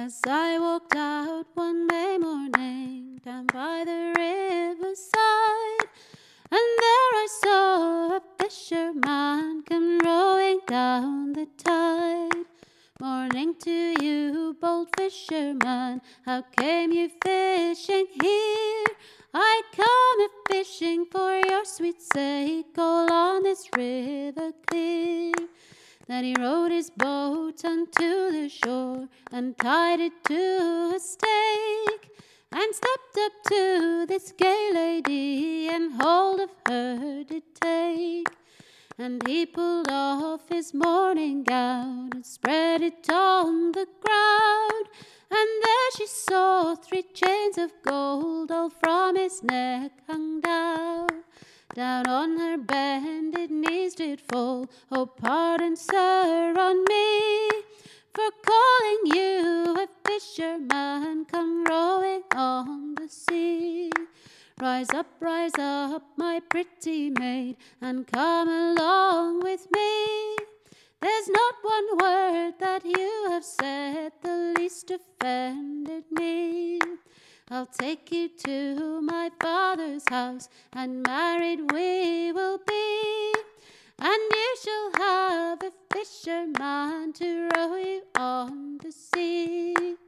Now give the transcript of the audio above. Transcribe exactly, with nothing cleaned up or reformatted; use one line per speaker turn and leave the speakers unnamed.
As I walked out one May morning down by the riverside, and there I saw a fisherman come rowing down the tide. Morning to you, bold fisherman, how came you fishing here? I come a-fishing for your sweet sake, all on this river clear. Then he rowed his boat unto the shore and tied it to a stake, and stepped up to this gay lady and hold of her did take. And he pulled off his morning gown and spread it on the ground, and there she saw three chains of gold all from his neck hung down. Down on her bended knees did fall, oh pardon, sir, on me, for calling you a fisherman come rowing on the sea. Rise up, rise up, my pretty maid, and come along with me. There's not one word that you have said the least offended me. I'll take you to my father's house, and married we will be, and you shall have a fisherman to row you on the sea.